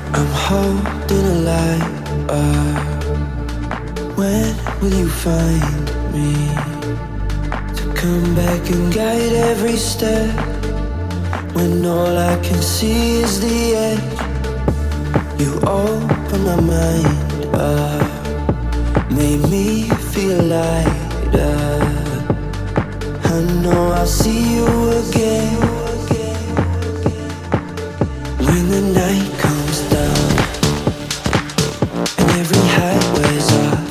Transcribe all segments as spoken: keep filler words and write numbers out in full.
I'm holding a light up. When will you find me to come back and guide every step? When all I can see is the edge. You open my mind up, made me feel lighter. I know I'll see you again when the night comes down and every height wears off.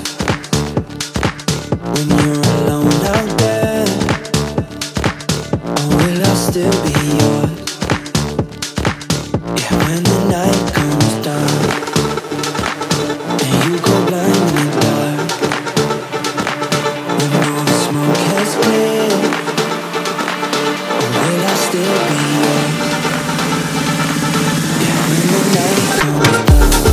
When you're alone out there, or will I still be yours? Yeah, when the night comes down and you go blind in the dark, when all the smoke has cleared, or will I still be yours? Yeah, when the night comes down.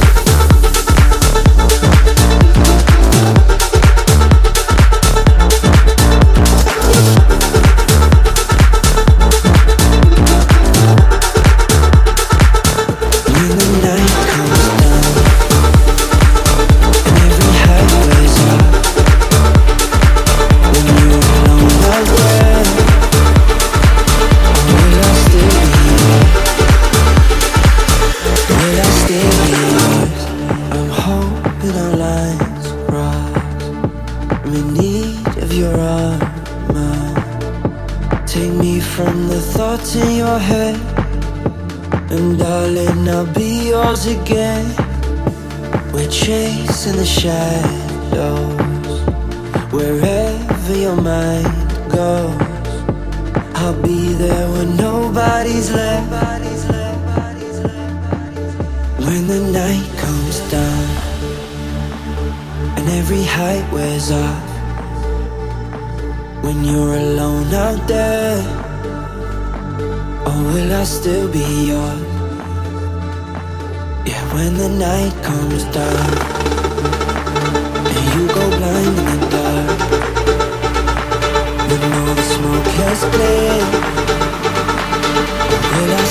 In your head, and darling, I'll be yours again. We're chasing the shadows, wherever your mind goes. I'll be there when nobody's left. When the night comes down and every height wears off, when you're alone out there, or will I still be yours? Yeah, when the night comes down and you go blind in the dark, when all the smoke has cleared, or will I